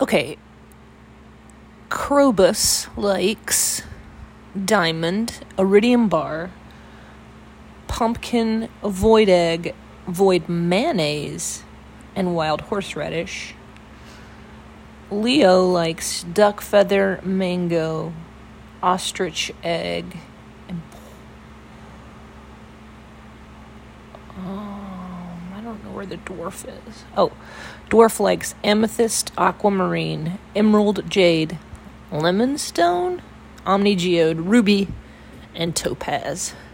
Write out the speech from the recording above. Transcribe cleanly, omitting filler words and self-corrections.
Okay. Krobus likes diamond, iridium bar, pumpkin, void egg, void mayonnaise, and wild horseradish. Leo likes duck feather, mango, ostrich egg, and I don't know where the dwarf is. Oh, dwarf likes amethyst, aquamarine, emerald, jade, lemon stone, omni geode, ruby, and topaz.